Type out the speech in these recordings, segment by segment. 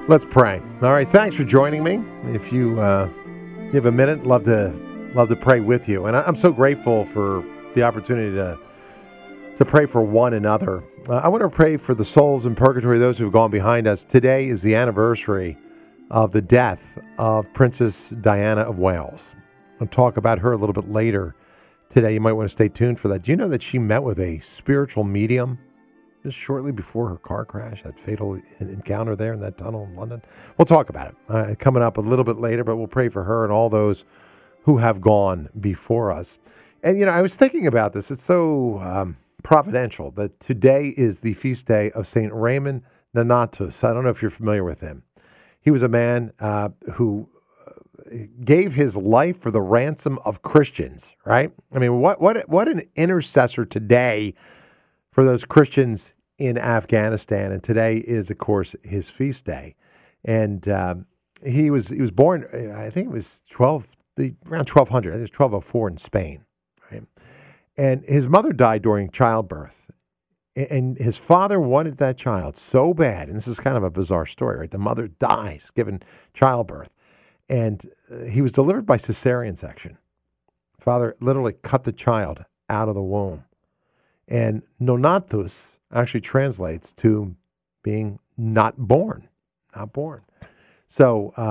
Let's pray. All right, thanks for joining me. If you have a minute, love to pray with you. And I'm so grateful for the opportunity to pray for one another. I want to pray for the souls in purgatory, those who have gone behind us. Today is the anniversary of the death of Princess Diana of Wales. I'll talk about her a little bit later today. You might want to stay tuned for that. Do you know that she met with a spiritual medium just shortly before her car crash, that fatal encounter there in that tunnel in London? We'll talk about it coming up a little bit later, but we'll pray for her and all those who have gone before us. And, I was thinking about this. It's so providential that today is the feast day of St. Raymond Nonnatus. I don't know if you're familiar with him. He was a man who gave his life for the ransom of Christians, right? I mean, what an intercessor today for those Christians in Afghanistan. And today is, of course, his feast day. And he was born, I think it was around 1200. I think it was 1204 in Spain, right? And his mother died during childbirth. And his father wanted that child so bad. And this is kind of a bizarre story, right? The mother dies given childbirth. And he was delivered by cesarean section. Father literally cut the child out of the womb. And Nonnatus actually translates to being not born. So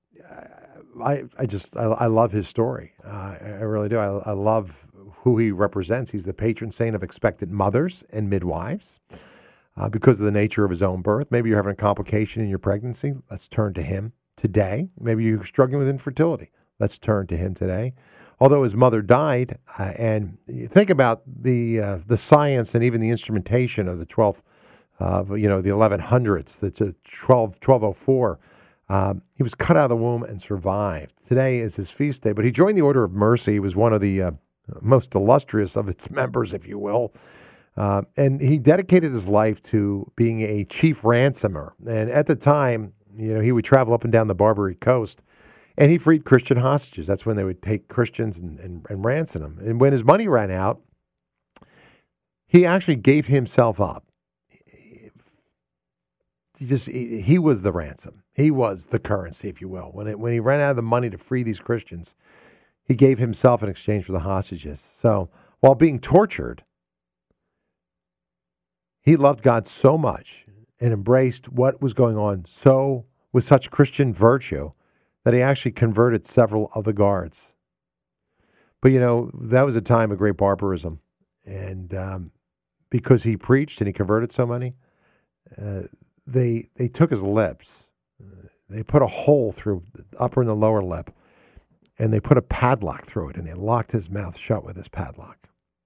I love his story. I really do. I love who he represents. He's the patron saint of expectant mothers and midwives because of the nature of his own birth. Maybe you're having a complication in your pregnancy. Let's turn to him today. Maybe you're struggling with infertility. Let's turn to him today. Although his mother died, and you think about the science and even the instrumentation of the 12th, the 1100s, that's 1204. He was cut out of the womb and survived. Today is his feast day, but he joined the Order of Mercy. He was one of the most illustrious of its members, if you will. And he dedicated his life to being a chief ransomer. And at the time, he would travel up and down the Barbary Coast, and he freed Christian hostages. That's when they would take Christians and ransom them. And when his money ran out, he actually gave himself up. He was the ransom. He was the currency, if you will. When he ran out of the money to free these Christians, he gave himself in exchange for the hostages. So while being tortured, he loved God so much and embraced what was going on with such Christian virtue that he actually converted several of the guards. But, that was a time of great barbarism. And because he preached and he converted so many, they took his lips. They put a hole through the upper and the lower lip, and they put a padlock through it, and they locked his mouth shut with this padlock.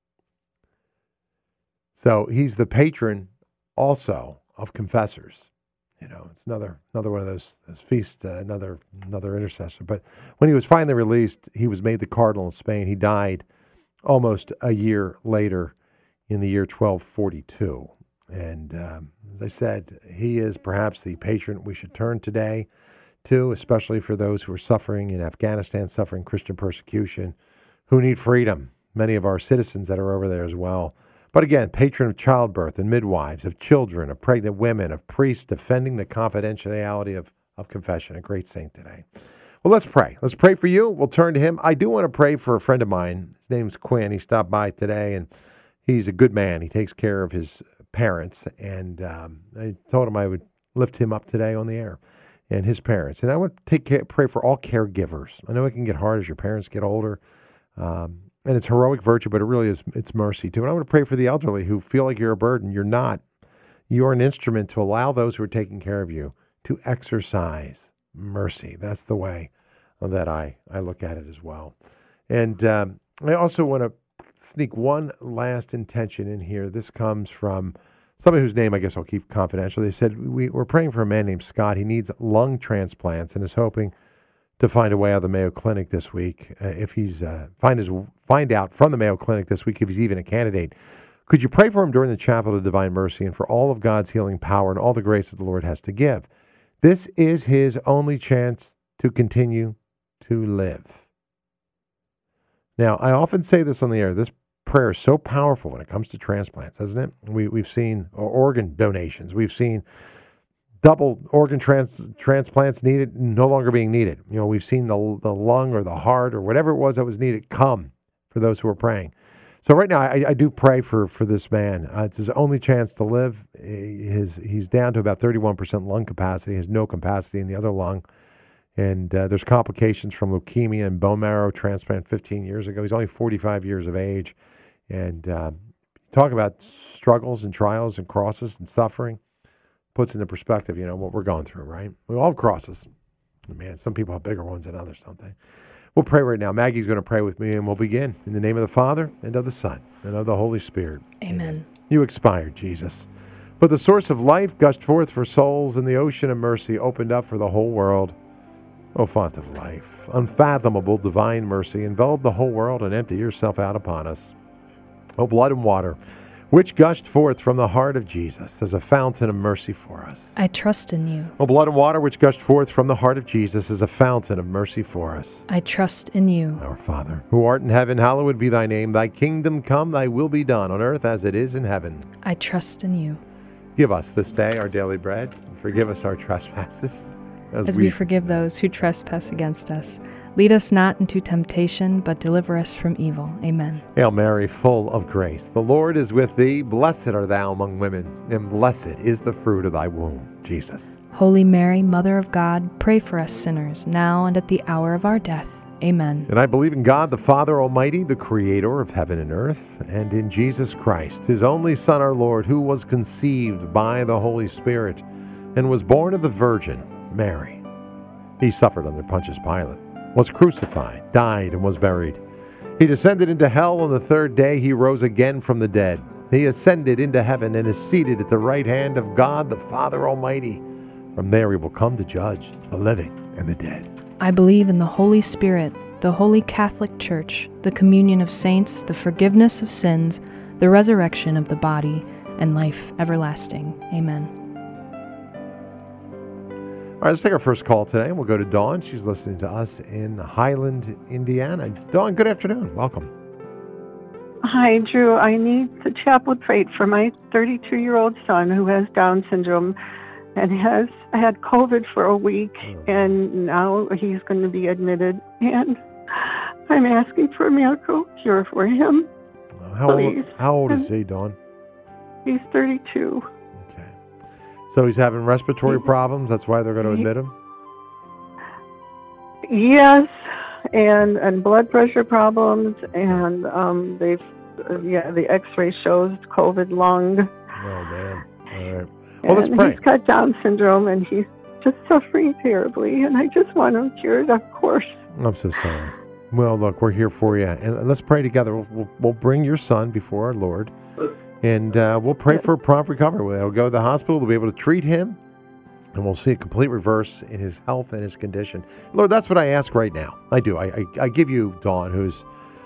So he's the patron also of confessors. It's another one of those feasts, another intercessor. But when he was finally released, he was made the Cardinal of Spain. He died almost a year later in the year 1242. And as I said, he is perhaps the patron we should turn today to, especially for those who are suffering in Afghanistan, suffering Christian persecution, who need freedom. Many of our citizens that are over there as well. But again, patron of childbirth and midwives, of children, of pregnant women, of priests defending the confidentiality of confession. A great saint today. Well, let's pray. Let's pray for you. We'll turn to him. I do want to pray for a friend of mine. His name's Quinn. He stopped by today, and he's a good man. He takes care of his parents, and I told him I would lift him up today on the air and his parents. And I want to pray for all caregivers. I know it can get hard as your parents get older. And it's heroic virtue, but it really is, it's mercy too. And I want to pray for the elderly who feel like you're a burden. You're not. You're an instrument to allow those who are taking care of you to exercise mercy. That's the way that I look at it as well. And I also want to sneak one last intention in here. This comes from somebody whose name I guess I'll keep confidential. They said, we're praying for a man named Scott. He needs lung transplants and is hoping to find a way out of the Mayo Clinic this week. If he's find out from the Mayo Clinic this week if he's even a candidate. Could you pray for him during the Chapel of Divine Mercy and for all of God's healing power and all the grace that the Lord has to give? This is his only chance to continue to live. Now, I often say this on the air. This prayer is so powerful when it comes to transplants, isn't it? We've seen organ donations. We've seen double organ transplants needed, no longer being needed. We've seen the lung or the heart or whatever it was that was needed come for those who are praying. So right now, I do pray for this man. It's his only chance to live. He's down to about 31% lung capacity. He has no capacity in the other lung. And there's complications from leukemia and bone marrow transplant 15 years ago. He's only 45 years of age. And talk about struggles and trials and crosses and suffering. Puts into perspective, what we're going through, right? We all have crosses. Man, some people have bigger ones than others, don't they? We'll pray right now. Maggie's going to pray with me, and we'll begin. In the name of the Father, and of the Son, and of the Holy Spirit. Amen. You expired, Jesus. But the source of life gushed forth for souls, and the ocean of mercy opened up for the whole world. O font of life, unfathomable divine mercy, envelop the whole world and empty yourself out upon us. O blood and water, which gushed forth from the heart of Jesus as a fountain of mercy for us. I trust in you. O blood and water, which gushed forth from the heart of Jesus as a fountain of mercy for us. I trust in you. Our Father, who art in heaven, hallowed be thy name. Thy kingdom come, thy will be done on earth as it is in heaven. I trust in you. Give us this day our daily bread, and forgive us our trespasses, as we forgive those who trespass against us. Lead us not into temptation, but deliver us from evil. Amen. Hail Mary, full of grace, the Lord is with thee. Blessed art thou among women, and blessed is the fruit of thy womb, Jesus. Holy Mary, Mother of God, pray for us sinners, now and at the hour of our death. Amen. And I believe in God, the Father Almighty, the Creator of heaven and earth, and in Jesus Christ, his only Son, our Lord, who was conceived by the Holy Spirit and was born of the Virgin Mary. He suffered under Pontius Pilate, was crucified, died, and was buried. He descended into hell. On the third day he rose again from the dead. He ascended into heaven and is seated at the right hand of God, the Father Almighty. From there he will come to judge the living and the dead. I believe in the Holy Spirit, the Holy Catholic Church, the communion of saints, the forgiveness of sins, the resurrection of the body, and life everlasting. Amen. All right, let's take our first call today. We'll go to Dawn. She's listening to us in Highland, Indiana. Dawn, good afternoon. Welcome. Hi, Drew. I need the chapel prayed for my 32-year-old son who has Down syndrome and has had COVID for a week, and now he's going to be admitted. And I'm asking for a miracle cure for him. How old is he, Dawn? He's 32. So he's having respiratory problems. That's why they're going to admit him? Yes, and blood pressure problems, and the X-ray shows COVID lung. Oh, man. All right. Well, let's pray. He's got Down syndrome, and he's just suffering terribly, and I just want him cured, of course. I'm so sorry. Well, look, we're here for you, and let's pray together. We'll bring your son before our Lord. And we'll pray for a prompt recovery. He'll go to the hospital. They'll be able to treat him. And we'll see a complete reverse in his health and his condition. Lord, that's what I ask right now. I do. I give you Dawn, who's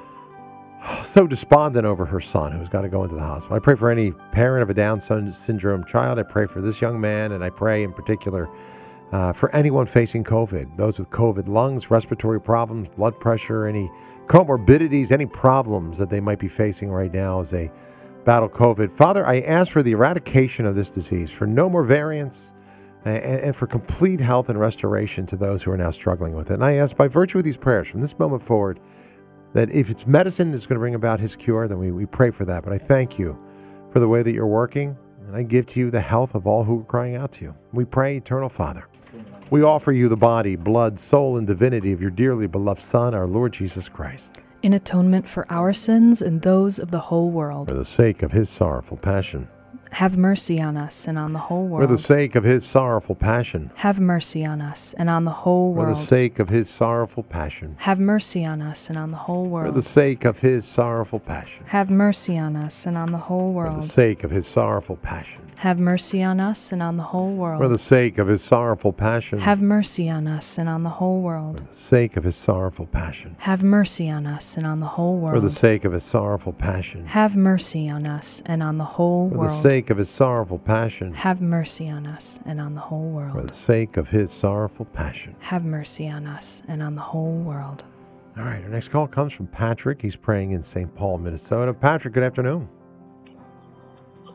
so despondent over her son who's got to go into the hospital. I pray for any parent of a Down syndrome child. I pray for this young man. And I pray in particular for anyone facing COVID. Those with COVID lungs, respiratory problems, blood pressure, any comorbidities, any problems that they might be facing right now as they battle COVID. Father, I ask for the eradication of this disease, for no more variants, and for complete health and restoration to those who are now struggling with it. And I ask, by virtue of these prayers, from this moment forward, that if it's medicine that's going to bring about his cure, then we pray for that. But I thank you for the way that you're working, and I give to you the health of all who are crying out to you. We pray, Eternal Father. We offer you the body, blood, soul, and divinity of your dearly beloved Son, our Lord Jesus Christ, in atonement for our sins and those of the whole world. For the sake of his sorrowful passion. Have mercy on us and on the whole world. For the sake of his sorrowful passion. Have mercy on us and on the whole world. For the sake of his sorrowful passion. Have mercy on us and on the whole world. For the sake of his sorrowful passion. Have mercy on us and on the whole world. For the sake of his sorrowful passion. Have mercy on us and on the whole world. For the sake of his sorrowful passion. Have mercy on us and on the whole world. For the sake of his sorrowful passion. Have mercy on us and on the whole world. For the sake of his sorrowful passion. Have mercy on us and on the whole world. For the sake of his sorrowful passion. Have mercy on us and on the whole world. For the sake of his sorrowful passion. Have mercy on us and on the whole world. All right, our next call comes from Patrick. He's praying in St. Paul, Minnesota. Patrick, good afternoon.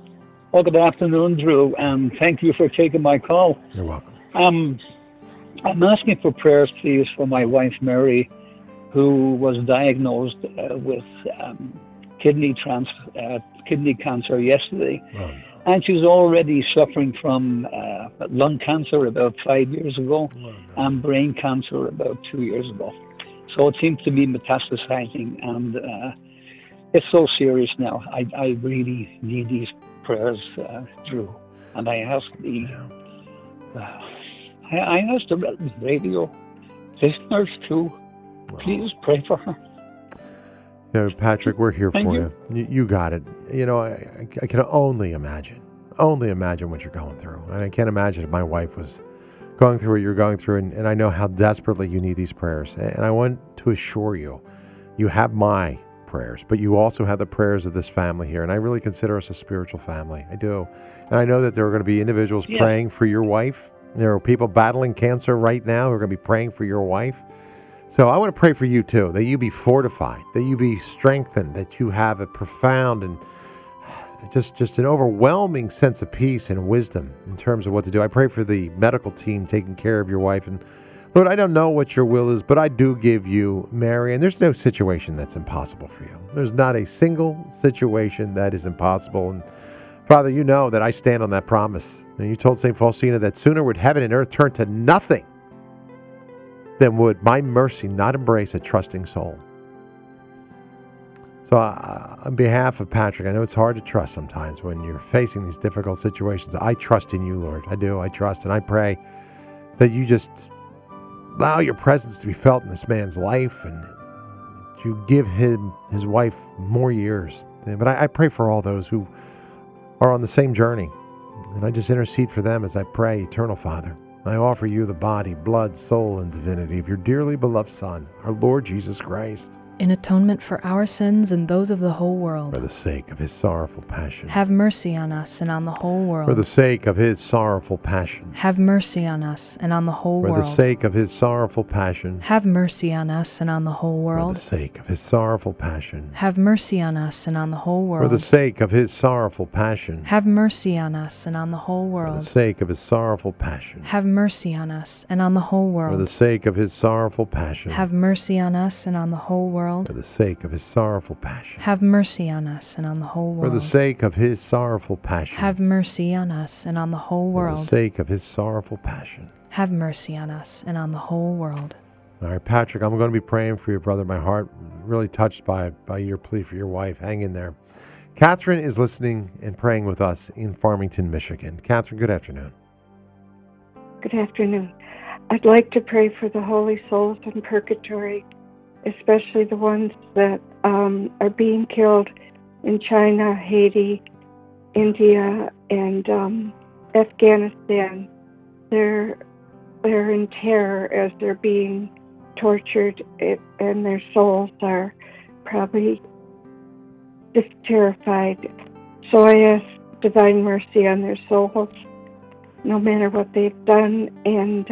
Well, good afternoon, Drew, and thank you for taking my call. You're welcome. I'm asking for prayers, please, for my wife, Mary, who was diagnosed with kidney cancer yesterday. Oh, no. And she's already suffering from lung cancer about 5 years ago and brain cancer about 2 years ago. So it seems to be metastasizing, and it's so serious now. I really need these prayers, Drew. And I ask the radio listeners to please pray for her. Patrick, we're here for you. You got it. I can only imagine what you're going through. And I can't imagine if my wife was going through what you're going through, and I know how desperately you need these prayers. And I want to assure you, you have my prayers, but you also have the prayers of this family here. And I really consider us a spiritual family. I do. And I know that there are going to be individuals praying for your wife. There are people battling cancer right now who are going to be praying for your wife. So I want to pray for you too, that you be fortified, that you be strengthened, that you have a profound and just an overwhelming sense of peace and wisdom in terms of what to do. I pray for the medical team taking care of your wife. And Lord, I don't know what your will is, but I do give you Mary, and there's no situation that's impossible for you. There's not a single situation that is impossible. And Father, you know that I stand on that promise. And you told St. Faustina that sooner would heaven and earth turn to nothing than would my mercy not embrace a trusting soul. So on behalf of Patrick, I know it's hard to trust sometimes when you're facing these difficult situations. I trust in you, Lord. I do. I trust, and I pray that you just allow your presence to be felt in this man's life, and you give him, his wife, more years. But I pray for all those who are on the same journey, and I just intercede for them as I pray, Eternal Father. I offer you the body, blood, soul, and divinity of your dearly beloved Son, our Lord Jesus Christ, in atonement for our sins and those of the whole world. For the sake of his sorrowful passion. Have mercy on us and on the whole world. For the sake of his sorrowful passion. Have mercy on us and on the whole world. For the sake of his sorrowful passion. Have mercy on us and on the whole world. For the sake of his sorrowful passion. Have mercy on us and on the whole world. For the sake of his sorrowful passion. Have mercy on us and on the whole world. For the sake of his sorrowful passion. Have mercy on us and on the whole world. For the sake of his sorrowful passion. Have mercy on us and on the whole world. For the sake of his sorrowful passion. Have mercy on us and on the whole world. For the sake of his sorrowful passion. Have mercy on us and on the whole world. For the sake of his sorrowful passion. Have mercy on us and on the whole world. All right, Patrick, I'm going to be praying for your brother. My heart really touched by your plea for your wife. Hang in there. Catherine is listening and praying with us in Farmington, Michigan. Catherine, good afternoon. Good afternoon. I'd like to pray for the holy souls in purgatory, especially the ones that are being killed in China, Haiti, India, and Afghanistan. They're in terror as they're being tortured, and their souls are probably just terrified. So I ask divine mercy on their souls, no matter what they've done. And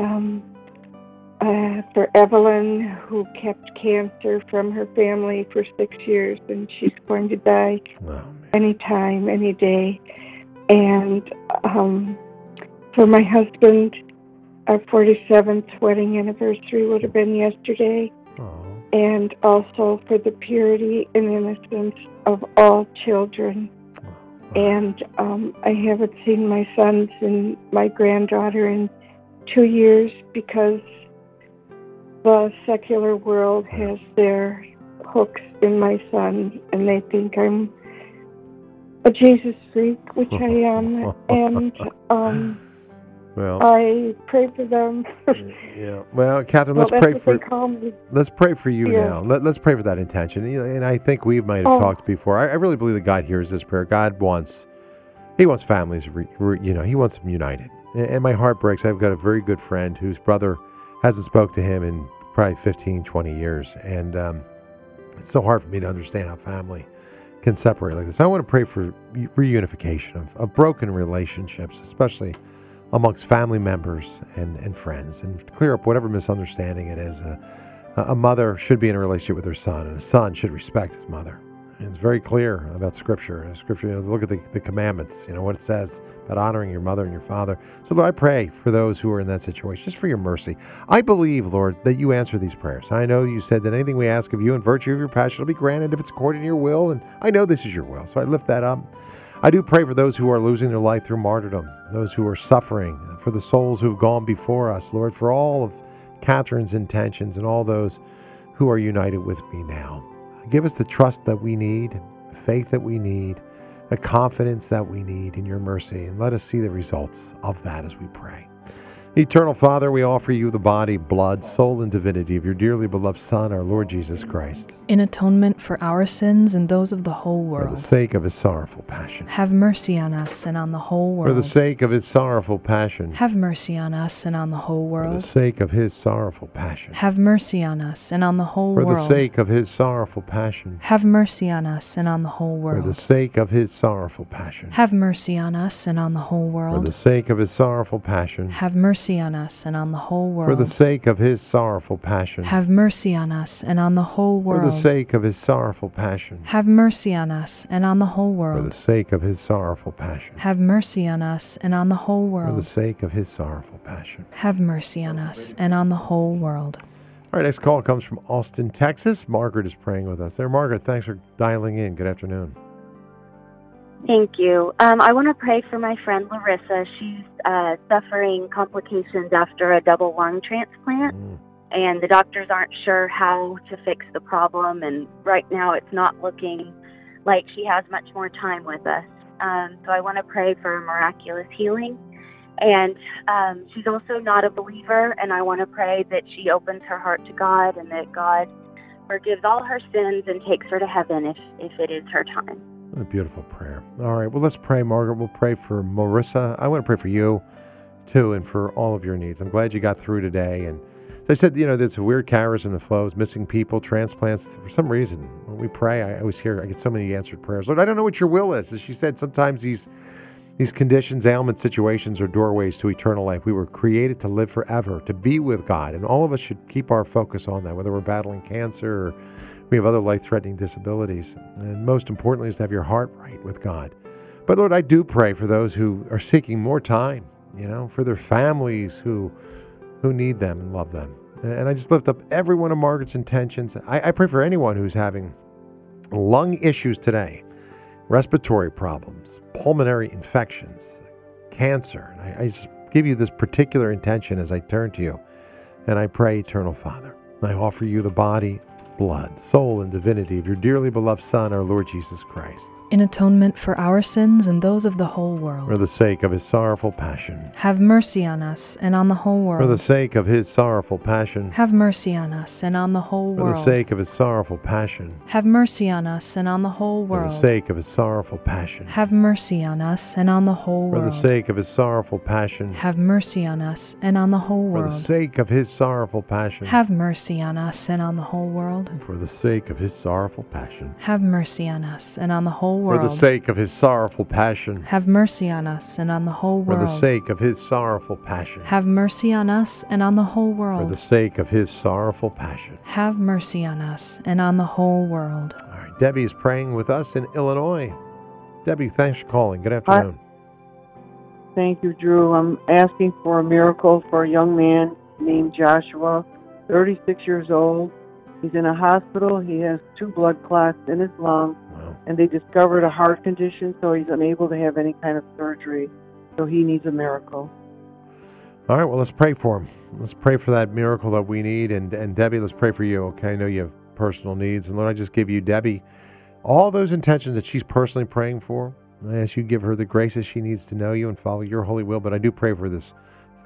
for Evelyn, who kept cancer from her family for 6 years, and she's going to die anytime, any day. And for my husband, our 47th wedding anniversary would have been yesterday. And also for the purity and innocence of all children. And I haven't seen my sons and my granddaughter in 2 years because the secular world has their hooks in my son, and they think I'm a Jesus freak, which I am. And well, I pray for them. Yeah. Well, Catherine, let's pray for you Yeah. now. Let's pray for that intention. And I think we might have talked before. I really believe that God hears this prayer. God wants families. He wants them united. And my heart breaks. I've got a very good friend whose brother hasn't spoke to him in probably 15, 20 years. And it's so hard for me to understand how family can separate like this. I want to pray for reunification of broken relationships, especially amongst family members and friends, and clear up whatever misunderstanding it is. A mother should be in a relationship with her son, and a son should respect his mother. And it's very clear about Scripture. Scripture, look at the commandments, what it says about honoring your mother and your father. So, Lord, I pray for those who are in that situation, just for your mercy. I believe, Lord, that you answer these prayers. I know you said that anything we ask of you in virtue of your passion will be granted if it's according to your will, and I know this is your will, so I lift that up. I do pray for those who are losing their life through martyrdom, those who are suffering, for the souls who have gone before us, Lord, for all of Catherine's intentions and all those who are united with me now. Give us the trust that we need, the faith that we need, the confidence that we need in your mercy, and let us see the results of that as we pray. Eternal Father, we offer you the body, blood, soul, and divinity of your dearly beloved Son, our Lord Jesus Christ. In atonement for our sins and those of the whole world. For the sake of his sorrowful passion. Have mercy on us and on the whole world. For the sake of his sorrowful passion. Have mercy on us and on the whole world. For the sake of his sorrowful passion. Have mercy on us and on the whole world. For the sake of his sorrowful passion. Have mercy on us and on the whole world. For the sake of his sorrowful passion. Have mercy on us and on the whole world. For the sake of his sorrowful passion. Have mercy on us and on the whole world. For the sake of his sorrowful passion. Have mercy on us and on the whole world. For the sake of his sorrowful passion. Have mercy on us and on the whole world. For the sake of his sorrowful passion. Have mercy on us and on the whole world. For the sake of his sorrowful passion. Have mercy on us and on the whole world. All right, next call comes from Austin, Texas. Margaret is praying with us there. Margaret, thanks for dialing in. Good afternoon. Thank you. I want to pray for my friend Larissa. She's suffering complications after a double lung transplant, and the doctors aren't sure how to fix the problem, and right now it's not looking like she has much more time with us. So I want to pray for a miraculous healing. And she's also not a believer, and I want to pray that she opens her heart to God and that God forgives all her sins and takes her to heaven if it is her time. What a beautiful prayer. All right, well, let's pray, Margaret. We'll pray for Marissa. I want to pray for you, too, and for all of your needs. I'm glad you got through today. And as I said, there's a weird charism that flows, missing people, transplants. For some reason, when we pray, I always hear, I get so many answered prayers. Lord, I don't know what your will is. As she said, sometimes these conditions, ailments, situations are doorways to eternal life. We were created to live forever, to be with God. And all of us should keep our focus on that, whether we're battling cancer or we have other life-threatening disabilities. And most importantly is to have your heart right with God. But Lord, I do pray for those who are seeking more time, for their families who need them and love them. And I just lift up every one of Margaret's intentions. I pray for anyone who's having lung issues today, respiratory problems, pulmonary infections, cancer. And I just give you this particular intention as I turn to you. And I pray, Eternal Father, I offer you the body, blood, soul, and divinity of your dearly beloved Son, our Lord Jesus Christ. In atonement for our sins and those of the whole world. For the sake of his sorrowful passion. Have mercy on us and on the whole world. For the sake of his sorrowful passion. Have mercy on us and on the whole world. For the sake of his sorrowful passion. Have mercy on us and on the whole world. For the sake of his sorrowful passion. Have mercy on us and on the whole world. For the sake of his sorrowful passion. Have mercy on us and on the whole world. For the sake of his sorrowful passion. Have mercy on us and on the whole world. For the sake of his sorrowful passion. Have mercy on us and on the whole world. For the sake of his sorrowful passion. Have mercy on us and on the whole world. For the sake of his sorrowful passion. Have mercy on us and on the whole world. For the sake of his sorrowful passion. Have mercy on us and on the whole world. All right, Debbie is praying with us in Illinois. Debbie, thanks for calling. Good afternoon. Thank you, Drew. I'm asking for a miracle for a young man named Joshua, 36 years old. He's in a hospital. He has 2 blood clots in his lung, and they discovered a heart condition, so he's unable to have any kind of surgery. So he needs a miracle. All right, well, let's pray for him. Let's pray for that miracle that we need. And Debbie, let's pray for you, okay? I know you have personal needs. And Lord, I just give you, Debbie, all those intentions that she's personally praying for. I ask you to give her the graces she needs to know you and follow your holy will. But I do pray for this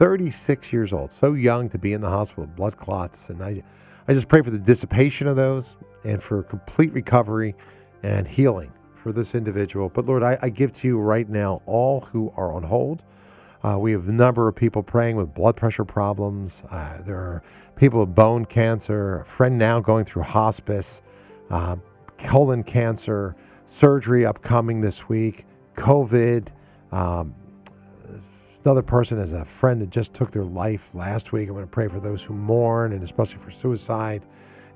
36 years old, so young to be in the hospital with blood clots. And I just pray for the dissipation of those and for complete recovery and healing for this individual. But Lord, I give to you right now all who are on hold. We have a number of people praying with blood pressure problems. There are people with bone cancer, a friend now going through hospice, colon cancer, surgery upcoming this week, COVID. Another person has a friend that just took their life last week. I'm going to pray for those who mourn and especially for suicide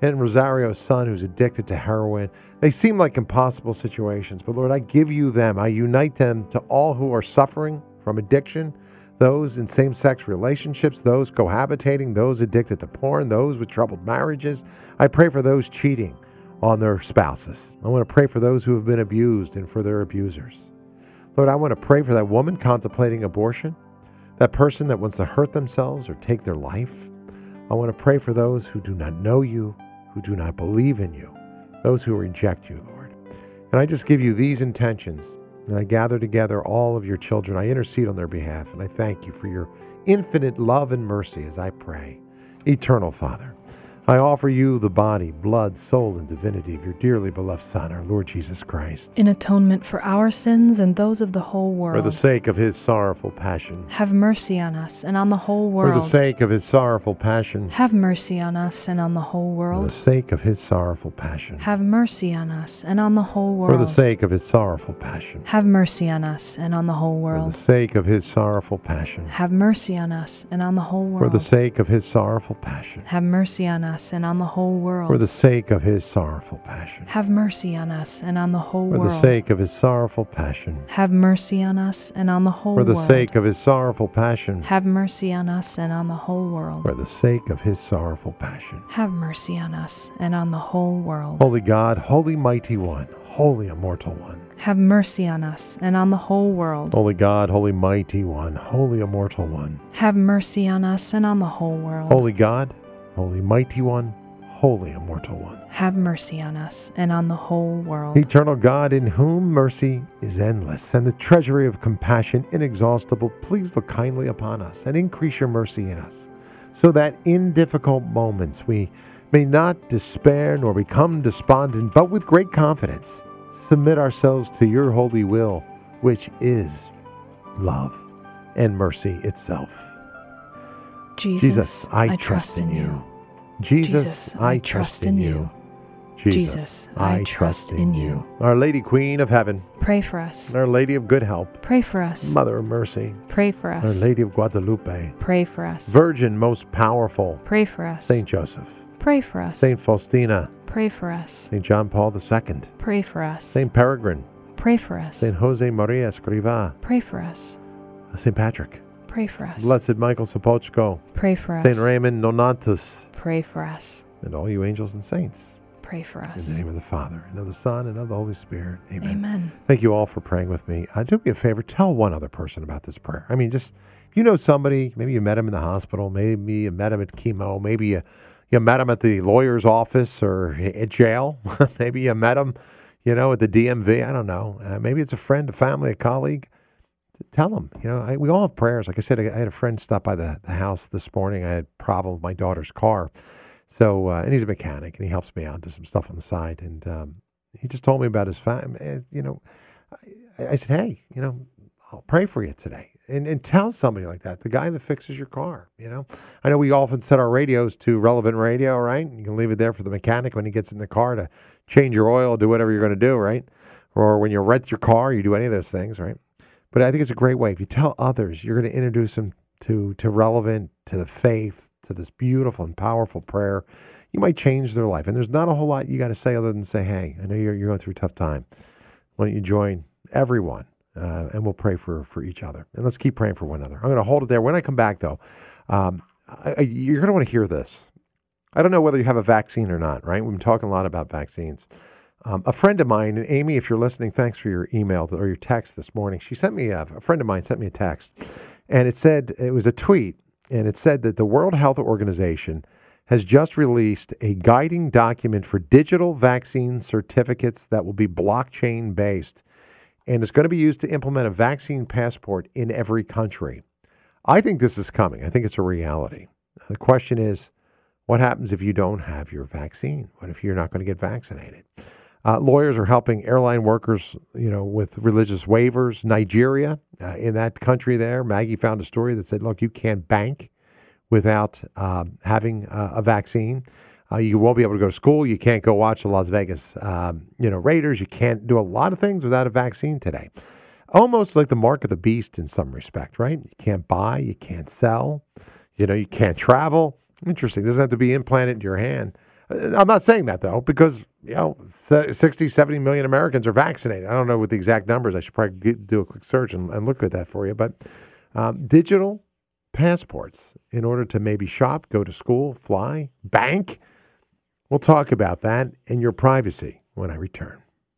and Rosario's son who's addicted to heroin. They seem like impossible situations, but Lord, I give you them. I unite them to all who are suffering from addiction, those in same-sex relationships, those cohabitating, those addicted to porn, those with troubled marriages. I pray for those cheating on their spouses. I want to pray for those who have been abused and for their abusers. Lord, I want to pray for that woman contemplating abortion, that person that wants to hurt themselves or take their life. I want to pray for those who do not know you, who do not believe in you, those who reject you, Lord. And I just give you these intentions, and I gather together all of your children. I intercede on their behalf, and I thank you for your infinite love and mercy as I pray. Eternal Father, I offer you the body, blood, soul, and divinity of your dearly beloved Son, our Lord Jesus Christ. In atonement for our sins and those of the whole world. For the sake of his sorrowful passion. Have mercy on us and on the whole world. For the sake of his sorrowful passion. Have mercy on us and on the whole world. For the sake of his sorrowful passion. Have mercy on us and on the whole world. For the sake of his sorrowful passion. Have mercy on us and on the whole world. For the sake of his sorrowful passion. Have mercy on us and on the whole world. For the sake of his sorrowful passion. Have mercy on us and on the whole world. For the sake of his sorrowful passion. Have mercy on us and on the whole world. For the sake of his sorrowful passion. Have mercy on us and on the whole world. For the sake of his sorrowful passion. Have mercy on us and on the whole world. For the sake of his sorrowful passion. Have mercy on us and on the whole world. Holy God, holy mighty one, holy immortal one. Have mercy on us and on the whole world. Holy God, holy mighty one, holy immortal one. Have mercy on us and on the whole world. Holy God, holy mighty one, holy immortal one. Have mercy on us and on the whole world. Eternal God, in whom mercy is endless and the treasury of compassion inexhaustible, please look kindly upon us and increase your mercy in us, so that in difficult moments we may not despair nor become despondent, but with great confidence submit ourselves to your holy will, which is love and mercy itself. Jesus, I trust in you. Jesus, I trust in you. Jesus, I trust in you. Our Lady Queen of Heaven, pray for us. Our Lady of Good Help, pray for us. Mother of Mercy, pray for us. Our Lady of Guadalupe, pray for us. Virgin most powerful, pray for us. Saint Joseph, pray for us. Saint Faustina, pray for us. Saint John Paul II, pray for us. Saint Peregrine, pray for us. Saint Jose Maria Escrivá, pray for us. Saint Patrick, pray for us. Blessed Michael Sopochko, pray for us. Saint Raymond Nonantus, pray for us. And all you angels and saints, pray for us. In the name of the Father, and of the Son, and of the Holy Spirit. Amen. Amen. Thank you all for praying with me. Do me a favor, tell one other person about this prayer. I mean, just, if you know somebody, maybe you met him in the hospital, maybe you met him at chemo, maybe you met him at the lawyer's office or at jail, maybe you met him, at the DMV, I don't know. Maybe it's a friend, a family, a colleague. Tell them, we all have prayers. Like I said, I had a friend stop by the house this morning. I had a problem with my daughter's car. So, and he's a mechanic, and he helps me out, does some stuff on the side. And he just told me about his family. I said, hey, I'll pray for you today. And tell somebody like that, the guy that fixes your car, I know we often set our radios to relevant radio, right? You can leave it there for the mechanic when he gets in the car to change your oil, do whatever you're going to do, right? Or when you rent your car, you do any of those things, right? But I think it's a great way. If you tell others, you're going to introduce them to relevant, to the faith, to this beautiful and powerful prayer. You might change their life. And there's not a whole lot you got to say other than say, hey, I know you're going through a tough time. Why don't you join everyone, and we'll pray for each other. And let's keep praying for one another. I'm going to hold it there. When I come back, though, you're going to want to hear this. I don't know whether you have a vaccine or not, right? We've been talking a lot about vaccines. A friend of mine, and Amy, if you're listening, thanks for your email or your text this morning. She sent me, a friend of mine sent me a text, and it was a tweet, and it said that the World Health Organization has just released a guiding document for digital vaccine certificates that will be blockchain-based, and it's going to be used to implement a vaccine passport in every country. I think this is coming. I think it's a reality. The question is, what happens if you don't have your vaccine? What if you're not going to get vaccinated? Lawyers are helping airline workers, with religious waivers. Nigeria, in that country there, Maggie found a story that said, look, you can't bank without having a vaccine. You won't be able to go to school. You can't go watch the Las Vegas, Raiders. You can't do a lot of things without a vaccine today. Almost like the mark of the beast in some respect, right? You can't buy, you can't sell, you can't travel. Interesting. It doesn't have to be implanted in your hand. I'm not saying that, though, because, 60, 70 million Americans are vaccinated. I don't know what the exact numbers. I should probably do a quick search and look at that for you. But digital passports in order to maybe shop, go to school, fly, bank. We'll talk about that and your privacy when I return.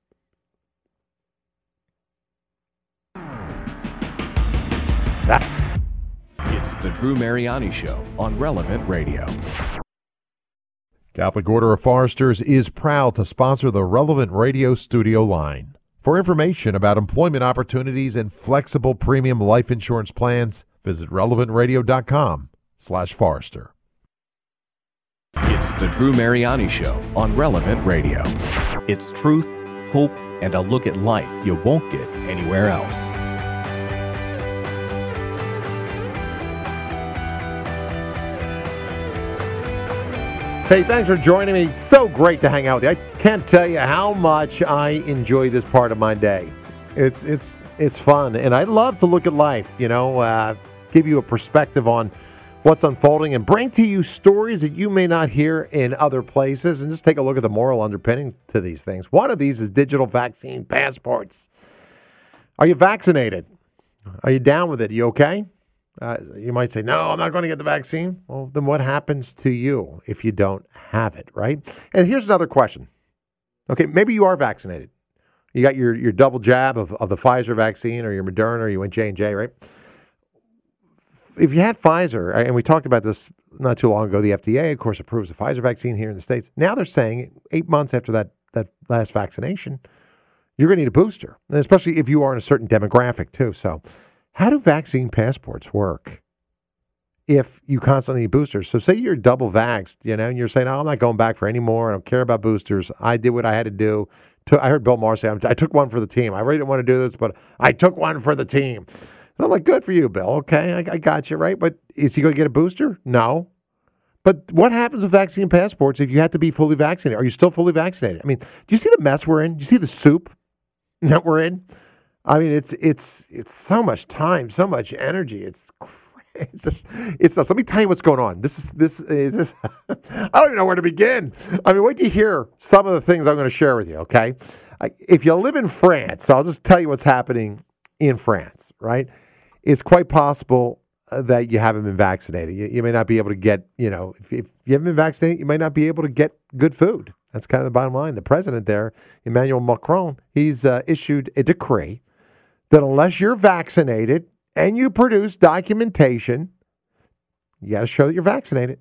It's the Drew Mariani Show on Relevant Radio. Catholic Order of Foresters is proud to sponsor the Relevant Radio studio line. For information about employment opportunities and flexible premium life insurance plans, visit relevantradio.com/Forester. It's the Drew Mariani Show on Relevant Radio. It's truth, hope, and a look at life you won't get anywhere else. Hey, thanks for joining me. So great to hang out with you. I can't tell you how much I enjoy this part of my day. It's fun, and I love to look at life, give you a perspective on what's unfolding and bring to you stories that you may not hear in other places, and just take a look at the moral underpinning to these things. One of these is digital vaccine passports. Are you vaccinated? Are you down with it? Are you okay? You might say, no, I'm not going to get the vaccine. Well, then what happens to you if you don't have it, right? And here's another question. Okay, maybe you are vaccinated. You got your double jab of the Pfizer vaccine or your Moderna, or you went J&J, right? If you had Pfizer, and we talked about this not too long ago, the FDA, of course, approves the Pfizer vaccine here in the States. Now they're saying 8 months after that last vaccination, you're going to need a booster, and especially if you are in a certain demographic, too. So how do vaccine passports work if you constantly need boosters? So say you're double vaxxed, and you're saying, oh, I'm not going back for any more. I don't care about boosters. I did what I had to do. I heard Bill Maher say, I took one for the team. I really didn't want to do this, but I took one for the team. And I'm like, good for you, Bill. Okay, I got you, right? But is he going to get a booster? No. But what happens with vaccine passports if you have to be fully vaccinated? Are you still fully vaccinated? I mean, do you see the mess we're in? Do you see the soup that we're in? I mean, it's so much time, so much energy. It's just nuts. Let me tell you what's going on. This is I don't even know where to begin. I mean, wait till you hear some of the things I'm going to share with you. Okay, if you live in France, I'll just tell you what's happening in France. Right, it's quite possible that you haven't been vaccinated. You may not be able to get, if you haven't been vaccinated, you might not be able to get good food. That's kind of the bottom line. The president there, Emmanuel Macron, he's issued a decree that unless you're vaccinated and you produce documentation, you got to show that you're vaccinated,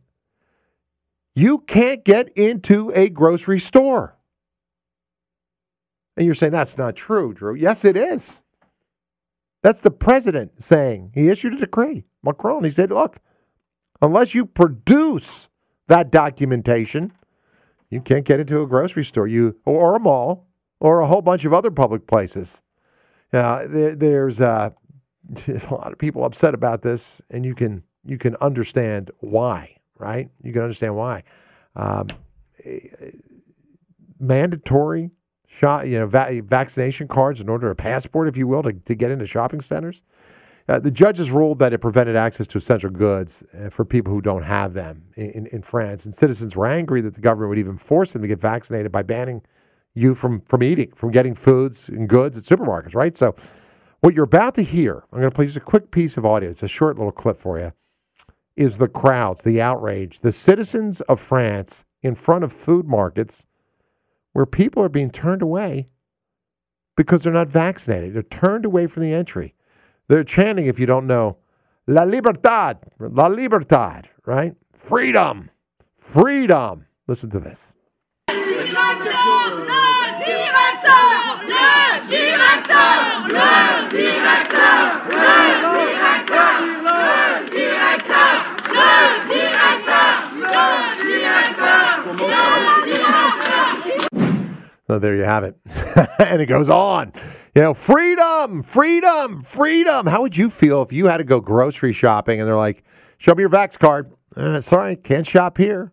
you can't get into a grocery store. And you're saying, that's not true, Drew. Yes, it is. That's the president saying. He issued a decree, Macron. He said, look, unless you produce that documentation, you can't get into a grocery store, or a mall, or a whole bunch of other public places. There's a lot of people upset about this, and you can understand why, right? You can understand why. Mandatory vaccination cards in order, a passport, if you will, to get into shopping centers. The judges ruled that it prevented access to essential goods for people who don't have them in France, and citizens were angry that the government would even force them to get vaccinated by banning you from getting foods and goods at supermarkets, right? So what you're about to hear, I'm going to play just a quick piece of audio. It's a short little clip for you, is the crowds, the outrage, the citizens of France in front of food markets where people are being turned away because they're not vaccinated. They're turned away from the entry. They're chanting, if you don't know, La libertad, right? Freedom, freedom. Listen to this. So there you have it. And it goes on. Freedom, freedom, freedom. How would you feel if you had to go grocery shopping and they're like, show me your Vax card? Sorry, can't shop here.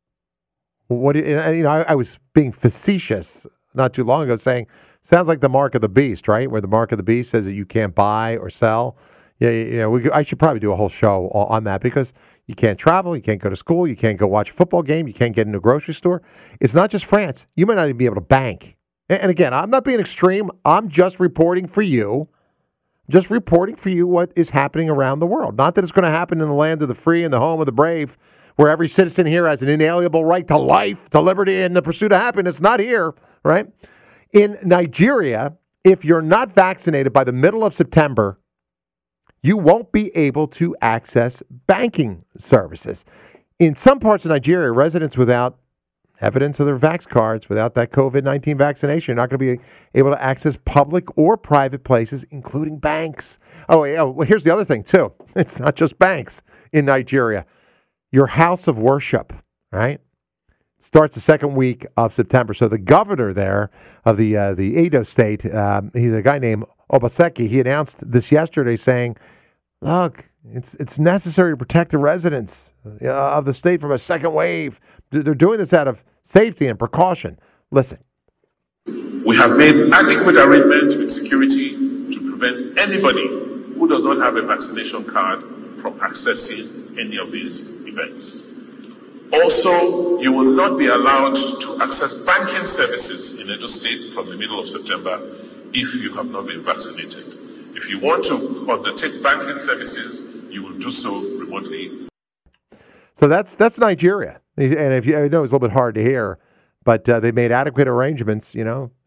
I was being facetious not too long ago saying, sounds like the mark of the beast, right? Where the mark of the beast says that you can't buy or sell. I should probably do a whole show on that because You can't travel. You can't go to school. You can't go watch a football game. You can't get into a grocery store. It's not just France. You might not even be able to bank. And again, I'm not being extreme. I'm just reporting for you. Just reporting for you what is happening around the world. Not that it's going to happen in the land of the free and the home of the brave, where every citizen here has an inalienable right to life, to liberty, and the pursuit of happiness. Not here, right? In Nigeria, if you're not vaccinated by the middle of September, you won't be able to access banking services. In some parts of Nigeria, residents without evidence of their vax cards, without that COVID-19 vaccination, are not going to be able to access public or private places, including banks. Well, here's the other thing, too. It's not just banks in Nigeria. Your house of worship, right, starts the second week of September. So the governor there of the Edo state, he's a guy named Obaseki. He announced this yesterday saying, look, it's necessary to protect the residents of the state from a second wave. They're doing this out of safety and precaution. Listen. We have made adequate arrangements with security to prevent anybody who does not have a vaccination card from accessing any of these events. Also, you will not be allowed to access banking services in Edo State from the middle of September if you have not been vaccinated. If you want to undertake banking services, you will do so remotely. So that's Nigeria. And if you, I know it's a little bit hard to hear, but they made adequate arrangements, so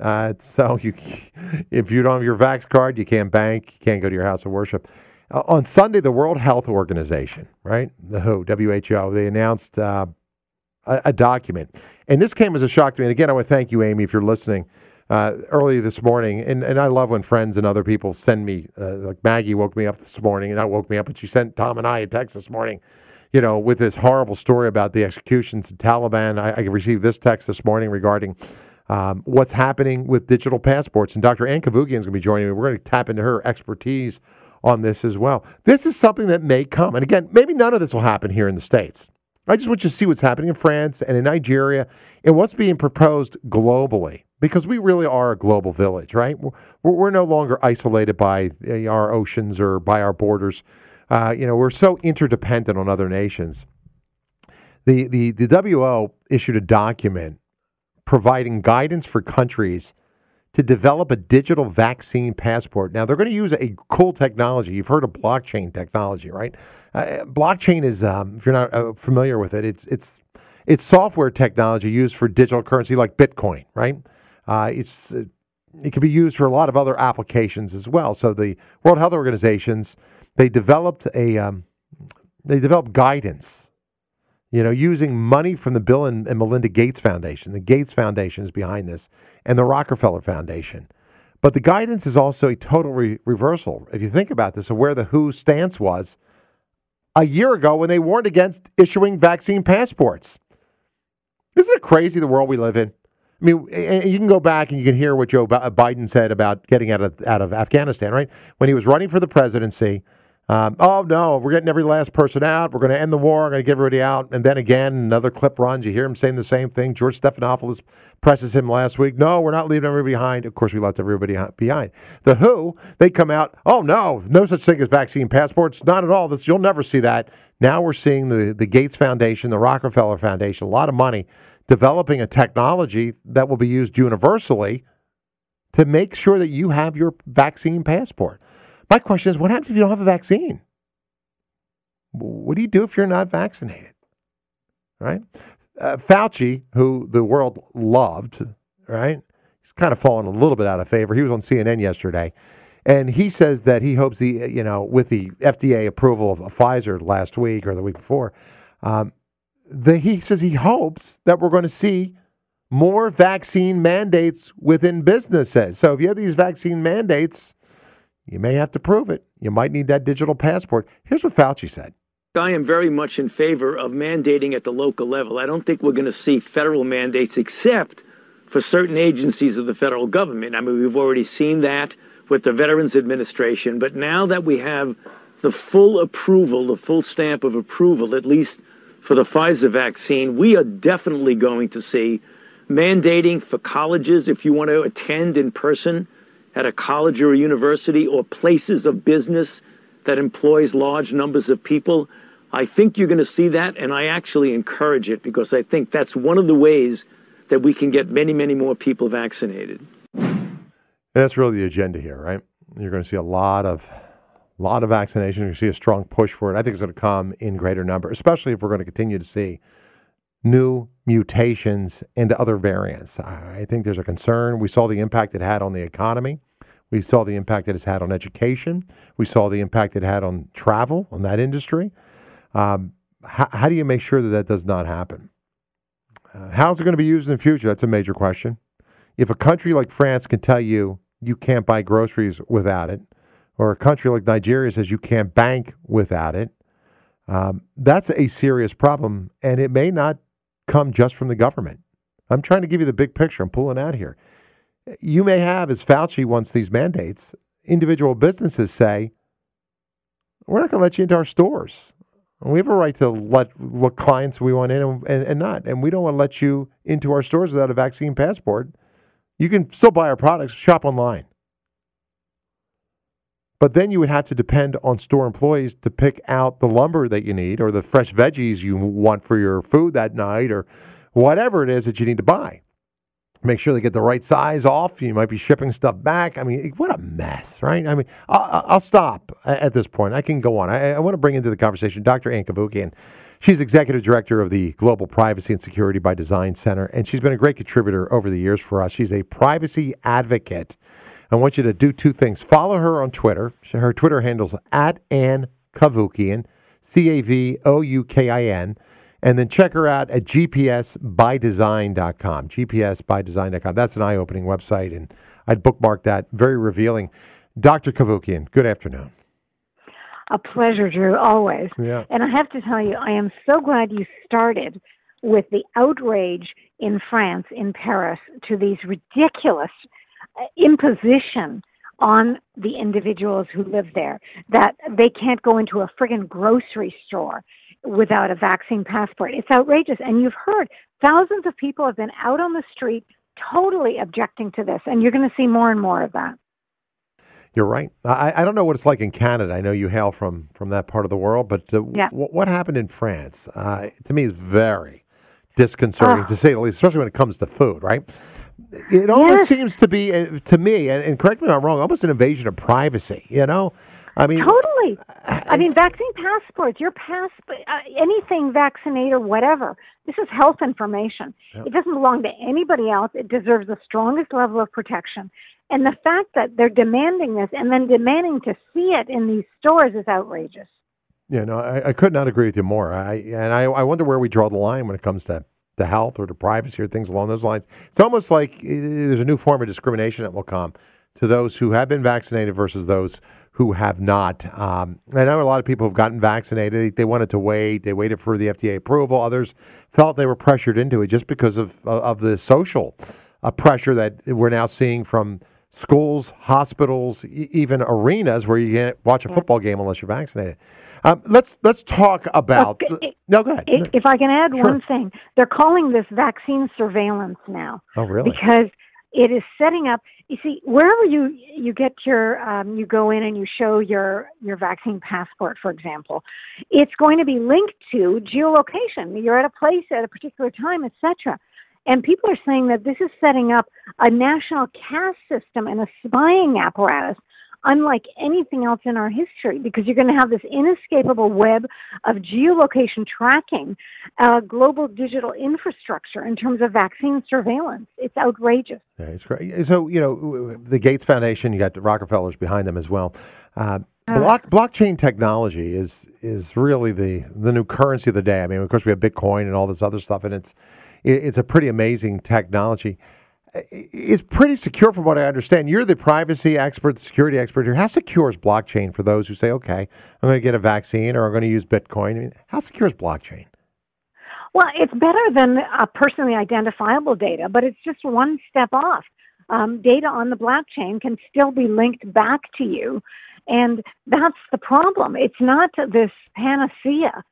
if you don't have your vax card, you can't bank, you can't go to your house of worship. On Sunday, the World Health Organization, right, the WHO, they announced a document. And this came as a shock to me. And again, I want to thank you, Amy, if you're listening. Early this morning, and I love when friends and other people send me, like Maggie woke me up this morning, and not woke me up, but she sent Tom and I a text this morning, with this horrible story about the executions of Taliban. I received this text this morning regarding what's happening with digital passports. And Dr. Ann Kavugian is going to be joining me. We're going to tap into her expertise on this as well. This is something that may come. And again, maybe none of this will happen here in the States. I just want you to see what's happening in France and in Nigeria and what's being proposed globally, because we really are a global village, right? We're no longer isolated by our oceans or by our borders. We're so interdependent on other nations. The WHO issued a document providing guidance for countries to develop a digital vaccine passport. Now, they're going to use a cool technology. You've heard of blockchain technology, right? Blockchain is, if you're not familiar with it, it's software technology used for digital currency like Bitcoin, right? It can be used for a lot of other applications as well. So the World Health Organizations, they developed guidance, using money from the Bill and Melinda Gates Foundation. The Gates Foundation is behind this, and the Rockefeller Foundation. But the guidance is also a total reversal, if you think about this, of where the WHO stance was a year ago when they warned against issuing vaccine passports. Isn't it crazy the world we live in? I mean, you can go back and you can hear what Joe Biden said about getting out of Afghanistan, right? When he was running for the presidency, oh, no, we're getting every last person out. We're going to end the war. We're going to get everybody out. And then again, another clip runs. You hear him saying the same thing. George Stephanopoulos presses him last week. No, we're not leaving everybody behind. Of course, we left everybody behind. The WHO, they come out. Oh, no such thing as vaccine passports. Not at all. You'll never see that. Now we're seeing the Gates Foundation, the Rockefeller Foundation, a lot of money developing a technology that will be used universally to make sure that you have your vaccine passport. My question is, what happens if you don't have a vaccine? What do you do if you're not vaccinated? Right? Fauci, who the world loved, right? He's kind of fallen a little bit out of favor. He was on CNN yesterday, and he says that he hopes with the FDA approval of Pfizer last week or the week before, he says he hopes that we're going to see more vaccine mandates within businesses. So if you have these vaccine mandates, you may have to prove it. You might need that digital passport. Here's what Fauci said. I am very much in favor of mandating at the local level. I don't think we're going to see federal mandates except for certain agencies of the federal government. I mean, we've already seen that with the Veterans Administration. But now that we have the full approval, the full stamp of approval, at least for the Pfizer vaccine, we are definitely going to see mandating for colleges if you want to attend in person at a college or a university or places of business that employs large numbers of people. I think you're going to see that, and I actually encourage it because I think that's one of the ways that we can get many, many more people vaccinated. And that's really the agenda here, right? You're going to see a lot of vaccination. You're going to see a strong push for it. I think it's going to come in greater number, especially if we're going to continue to see new mutations and other variants. I think there's a concern. We saw the impact it had on the economy. We saw the impact it has had on education. We saw the impact it had on travel, on that industry. How do you make sure that that does not happen? How's it going to be used in the future? That's a major question. If a country like France can tell you you can't buy groceries without it, or a country like Nigeria says you can't bank without it, that's a serious problem, and it may not come just from the government. I'm trying to give you the big picture. I'm pulling out here. You may have, as Fauci wants these mandates, individual businesses say, we're not going to let you into our stores. We have a right to let what clients we want in and not. And we don't want to let you into our stores without a vaccine passport. You can still buy our products, shop online. But then you would have to depend on store employees to pick out the lumber that you need or the fresh veggies you want for your food that night or whatever it is that you need to buy. Make sure they get the right size off. You might be shipping stuff back. I mean, what a mess, right? I mean, I'll stop at this point. I can go on. I want to bring into the conversation Dr. Ann Cavoukian. She's executive director of the Global Privacy and Security by Design Center, and she's been a great contributor over the years for us. She's a privacy advocate. I want you to do two things. Follow her on Twitter. Her Twitter handle's @Ann Cavoukian, CAVOUKIN. And then check her out at gpsbydesign.com, gpsbydesign.com. That's an eye-opening website, and I'd bookmark that. Very revealing. Dr. Cavoukian, good afternoon. A pleasure, Drew, always. Yeah. And I have to tell you, I am so glad you started with the outrage in France, in Paris, to these ridiculous imposition on the individuals who live there, that they can't go into a friggin' grocery store without a vaccine passport. It's outrageous. And you've heard thousands of people have been out on the street totally objecting to this, and you're going to see more and more of that. You're right. I don't know what it's like in Canada. I know you hail from that part of the world, but what happened in France, to me, is very disconcerting, to say the least, especially when it comes to food, right? It almost seems to be, to me, and correct me if I'm wrong, almost an invasion of privacy, you know? I mean, totally. I mean, vaccine passports, anything vaccinate or whatever. This is health information. Yep. It doesn't belong to anybody else. It deserves the strongest level of protection. And the fact that they're demanding this and then demanding to see it in these stores is outrageous. Yeah, no, I could not agree with you more. I wonder where we draw the line when it comes to health or to privacy or things along those lines. It's almost like there's a new form of discrimination that will come to those who have been vaccinated versus those who have not. I know a lot of people have gotten vaccinated. They wanted to wait. They waited for the FDA approval. Others felt they were pressured into it just because of the social pressure that we're now seeing from schools, hospitals, even arenas where you can't watch a football game unless you're vaccinated. Let's talk about. No, go ahead. If I can add one thing, they're calling this vaccine surveillance now. Oh, really? Because it is setting up. You see, wherever you get your, you go in and you show your vaccine passport, for example, it's going to be linked to geolocation. You're at a place at a particular time, etc. And people are saying that this is setting up a national caste system and a spying apparatus unlike anything else in our history, because you're going to have this inescapable web of geolocation tracking, global digital infrastructure in terms of vaccine surveillance. It's outrageous. Yeah, it's great. So, you know, the Gates Foundation, you got the Rockefellers behind them as well. Blockchain technology is really the new currency of the day. I mean, of course, we have Bitcoin and all this other stuff, and it's a pretty amazing technology. It's pretty secure from what I understand. You're the privacy expert, the security expert here. How secure is blockchain for those who say, okay, I'm going to get a vaccine or I'm going to use Bitcoin? I mean, how secure is blockchain? Well, it's better than personally identifiable data, but it's just one step off. Data on the blockchain can still be linked back to you, and that's the problem. It's not this panacea,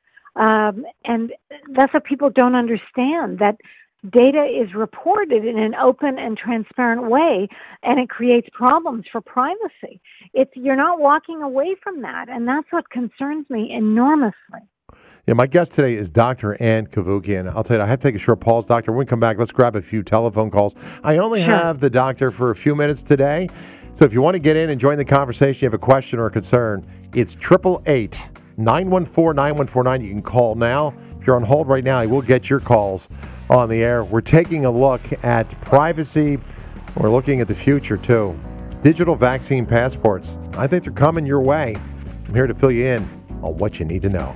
and that's what people don't understand, that data is reported in an open and transparent way, and it creates problems for privacy. You're not walking away from that, and that's what concerns me enormously. Yeah, my guest today is Dr. Ann Cavoukian. I'll tell you, I have to take a short pause, Doctor. When we come back, let's grab a few telephone calls. I only have the doctor for a few minutes today, so if you want to get in and join the conversation, you have a question or a concern, it's 888-914-9149. You can call now. If you're on hold right now, I will get your calls on the air. We're taking a look at privacy. We're looking at the future, too. Digital vaccine passports. I think they're coming your way. I'm here to fill you in on what you need to know.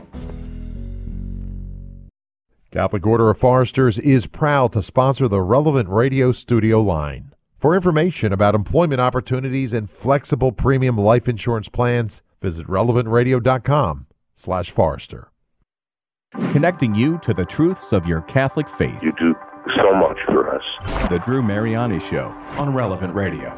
Catholic Order of Foresters is proud to sponsor the Relevant Radio studio line. For information about employment opportunities and flexible premium life insurance plans, visit relevantradio.com/Forester. Connecting you to the truths of your Catholic faith. You do so much for us. The Drew Mariani Show on Relevant Radio.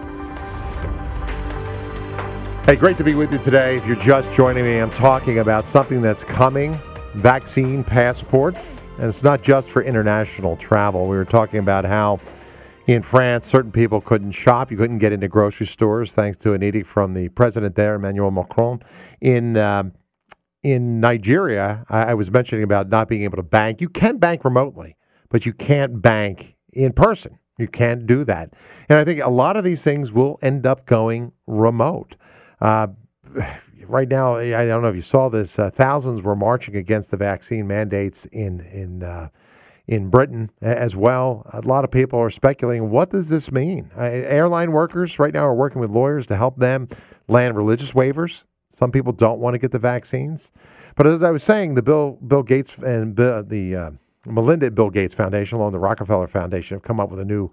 Hey, great to be with you today. If you're just joining me, I'm talking about something that's coming. Vaccine passports, and it's not just for international travel. We were talking about how in France, certain people couldn't shop. You couldn't get into grocery stores thanks to an edict from the president there, Emmanuel Macron. In Nigeria, I was mentioning about not being able to bank. You can bank remotely, but you can't bank in person. You can't do that. And I think a lot of these things will end up going remote. Right now, I don't know if you saw this. Thousands were marching against the vaccine mandates in Britain as well. A lot of people are speculating, what does this mean? Airline workers right now are working with lawyers to help them land religious waivers. Some people don't want to get the vaccines. But as I was saying, the Bill Gates and the Melinda Bill Gates Foundation, along with the Rockefeller Foundation, have come up with a new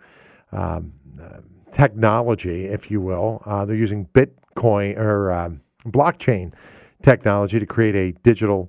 technology, if you will. They're using Bitcoin or blockchain technology to create a digital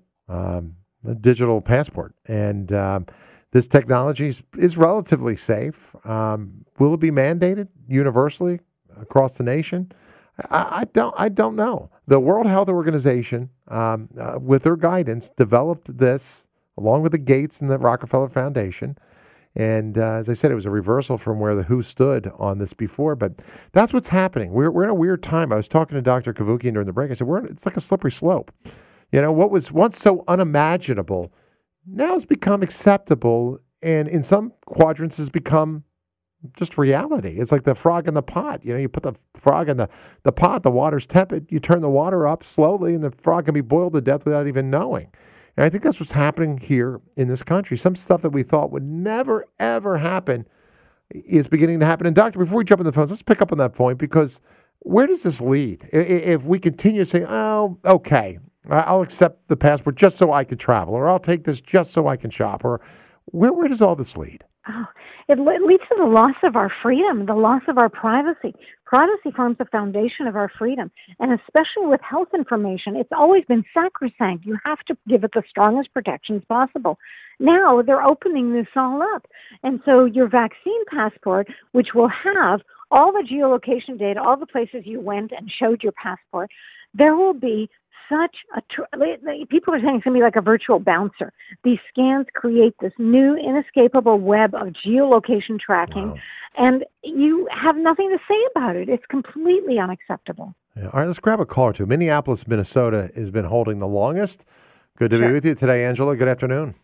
passport, and this technology is relatively safe. Will it be mandated universally across the nation? I don't know. The World Health Organization, with their guidance, developed this along with the Gates and the Rockefeller Foundation. And as I said, it was a reversal from where the WHO stood on this before. But that's what's happening. We're in a weird time. I was talking to Dr. Cavoukian during the break. I said, it's like a slippery slope. You know, what was once so unimaginable now has become acceptable. And in some quadrants has become just reality. It's like the frog in the pot. You know, you put the frog in the pot, the water's tepid. You turn the water up slowly, and the frog can be boiled to death without even knowing. And I think that's what's happening here in this country. Some stuff that we thought would never, ever happen is beginning to happen. And, Doctor, before we jump in the phones, let's pick up on that point, because where does this lead? If we continue to say, oh, okay, I'll accept the passport just so I can travel, or I'll take this just so I can shop, or where does all this lead? Oh, it leads to the loss of our freedom, the loss of our privacy. Privacy forms the foundation of our freedom, and especially with health information, it's always been sacrosanct. You have to give it the strongest protections possible. Now they're opening this all up, and so your vaccine passport, which will have all the geolocation data, all the places you went and showed your passport, there will be such a people are saying it's going to be like a virtual bouncer. These scans create this new inescapable web of geolocation tracking, and you have nothing to say about it. It's completely unacceptable. Yeah. All right, let's grab a call or two. Minneapolis, Minnesota has been holding the longest. Good to be with you today, Angela. Good afternoon.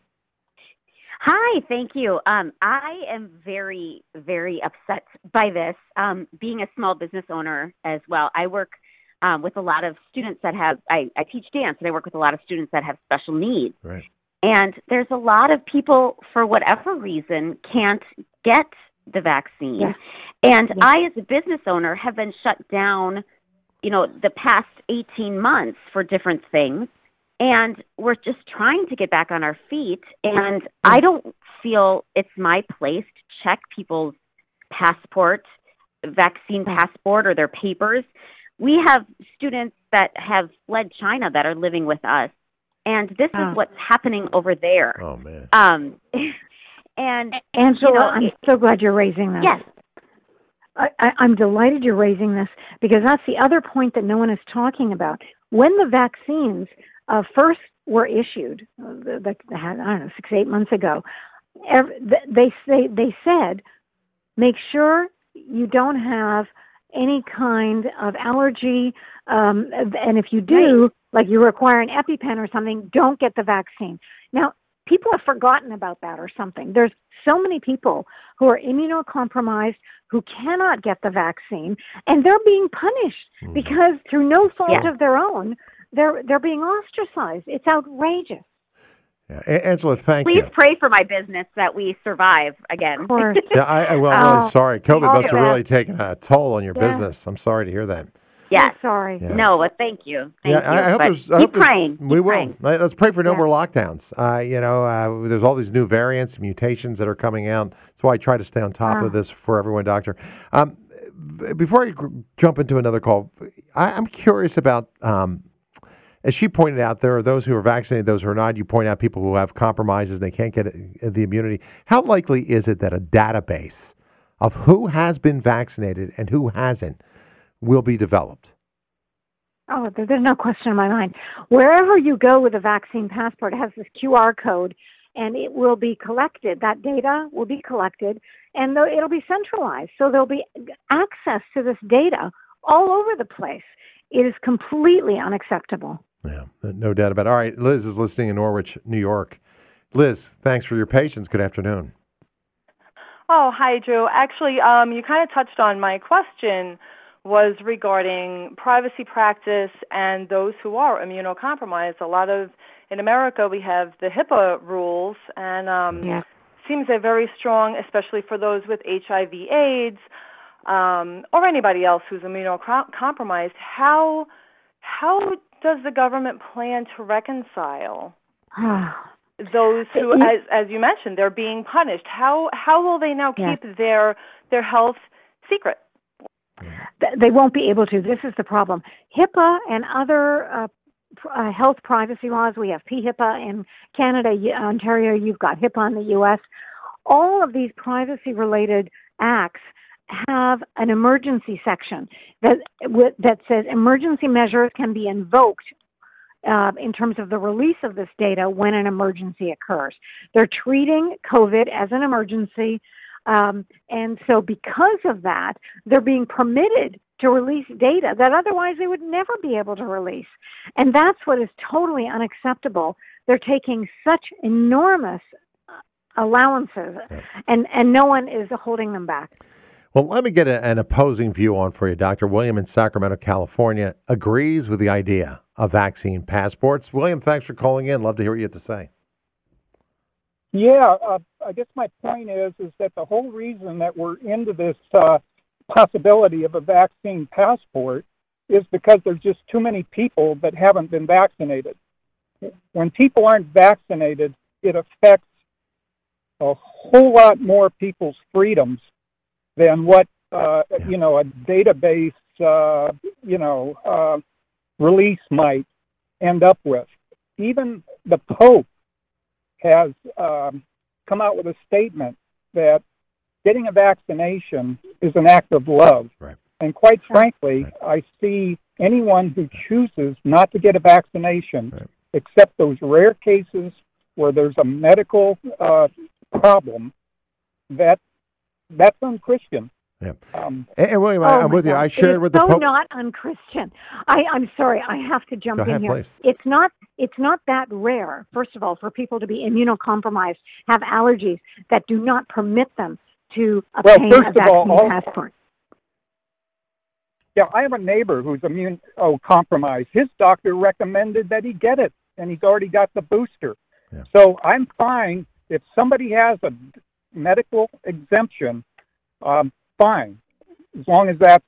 Hi, thank you. I am very, very upset by this. Being a small business owner as well, I work with a lot of students that have, I teach dance, and I work with a lot of students that have special needs. Right. And there's a lot of people, for whatever reason, can't get the vaccine. Yes. And yes. I, as a business owner, have been shut down, the past 18 months for different things. And we're just trying to get back on our feet. And I don't feel it's my place to check people's passport, vaccine passport, or their papers. We have students that have fled China that are living with us, and this is what's happening over there. Oh, man. And Angela, I'm so glad you're raising this. Yes. I'm delighted you're raising this, because that's the other point that no one is talking about. When the vaccines first were issued, I don't know, 6-8 months ago, they said, make sure you don't have any kind of allergy. And if you do, like you require an EpiPen or something, don't get the vaccine. Now, people have forgotten about that or something. There's so many people who are immunocompromised who cannot get the vaccine, and they're being punished because through no fault of their own, they're being ostracized. It's outrageous. Yeah. Angela, thank Please you. pray for my business that we survive again. Of course. Yeah, I'm really sorry. COVID must have that. really taken a toll on your business. I'm sorry to hear that. Yes. Sorry. Yeah. No, but thank you. Thank you. I hope But there's. I keep hope praying. We Keep will. praying. Let's pray for no more lockdowns. There's all these new variants, mutations that are coming out. That's why I try to stay on top of this for everyone, Doctor. Before I jump into another call, I'm curious about. As she pointed out, there are those who are vaccinated, those who are not. You point out people who have compromises, they can't get the immunity. How likely is it that a database of who has been vaccinated and who hasn't will be developed? Oh, there's no question in my mind. Wherever you go with a vaccine passport, it has this QR code, and it will be collected. That data will be collected, and it'll be centralized. So there'll be access to this data all over the place. It is completely unacceptable. Yeah, no doubt about it. All right, Liz is listening in Norwich, New York. Liz, thanks for your patience. Good afternoon. Oh, hi, Drew. Actually, you kind of touched on my question was regarding privacy practice and those who are immunocompromised. In America, we have the HIPAA rules, and seems they're very strong, especially for those with HIV/AIDS or anybody else who's immunocompromised. How does the government plan to reconcile those who, as you mentioned, they're being punished? How will they now keep their health secret? They won't be able to. This is the problem. HIPAA and other health privacy laws. We have PHIPAA in Canada, Ontario. You've got HIPAA in the U.S. All of these privacy-related acts have an emergency section that says emergency measures can be invoked in terms of the release of this data when an emergency occurs. They're treating COVID as an emergency, and so because of that, they're being permitted to release data that otherwise they would never be able to release. And that's what is totally unacceptable. They're taking such enormous allowances, and no one is holding them back. Well, let me get an opposing view on for you. Dr. William in Sacramento, California, agrees with the idea of vaccine passports. William, thanks for calling in. Love to hear what you have to say. Yeah, I guess my point is that the whole reason that we're into this possibility of a vaccine passport is because there's just too many people that haven't been vaccinated. When people aren't vaccinated, it affects a whole lot more people's freedoms than what a database release might end up with. Even the Pope has come out with a statement that getting a vaccination is an act of love. Right. And quite frankly, I see anyone who chooses not to get a vaccination, except those rare cases where there's a medical problem, that's unchristian. Yeah. And William, I'm with you. I shared with the Pope. Pope. Not unchristian. I'm sorry. I have to jump Go ahead, in here. Please. It's not that rare. First of all, for people to be immunocompromised, have allergies that do not permit them to obtain a vaccine passport. Yeah, I have a neighbor who's immunocompromised. His doctor recommended that he get it, and he's already got the booster. Yeah. So I'm fine if somebody has a medical exemption. Fine, as long as that's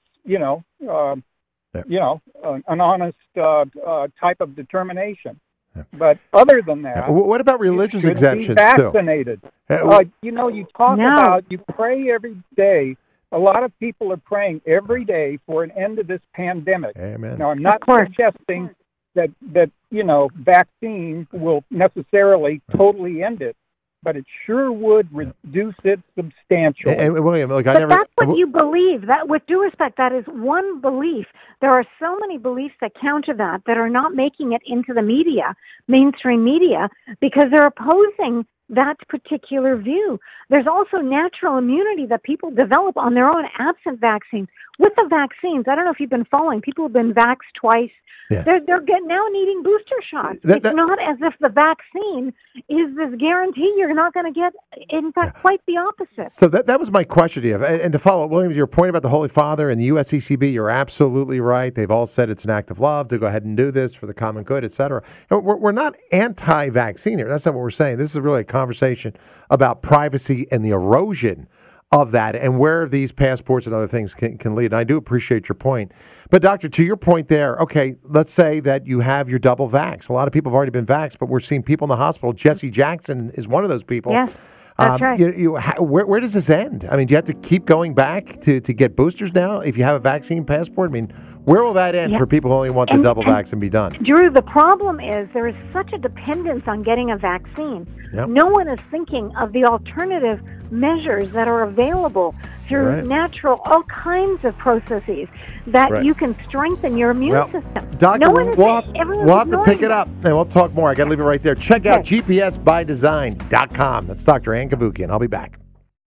an honest type of determination. Yeah. But other than that, what about religious exemptions? Be vaccinated. You talk about you pray every day. A lot of people are praying every day for an end to this pandemic. Amen. Now, I'm not suggesting that vaccine will necessarily totally end it, but it sure would reduce it substantially. And William, that's what you believe. That, with due respect, that is one belief. There are so many beliefs that counter that are not making it into the media, mainstream media, because they're opposing that particular view. There's also natural immunity that people develop on their own absent vaccines. with the vaccines, I don't know if you've been following, people have been vaxxed twice. Yes. They're now needing booster shots. It's not as if the vaccine is this guarantee you're not going to get. In fact, quite the opposite. So that was my question to you. And to follow up, William, your point about the Holy Father and the USCCB, you're absolutely right. They've all said it's an act of love to go ahead and do this for the common good, et cetera. We're not anti-vaccine here. That's not what we're saying. This is really a conversation about privacy and the erosion of that and where these passports and other things can lead. And I do appreciate your point. But, Doctor, to your point there, okay, let's say that you have your double vax. A lot of people have already been vaxxed, but we're seeing people in the hospital. Jesse Jackson is one of those people. Yes, that's right. Where does this end? I mean, do you have to keep going back to get boosters now if you have a vaccine passport? I mean, where will that end for people who only want the double vax and be done? Drew, the problem is there is such a dependence on getting a vaccine. Yep. No one is thinking of the alternative measures that are available through natural, all kinds of processes that you can strengthen your immune system. Doctor, we'll have to pick it that. up, and we'll talk more. I got to leave it right there. Check out gpsbydesign.com. That's Dr. Ann Cavoukian. I'll be back.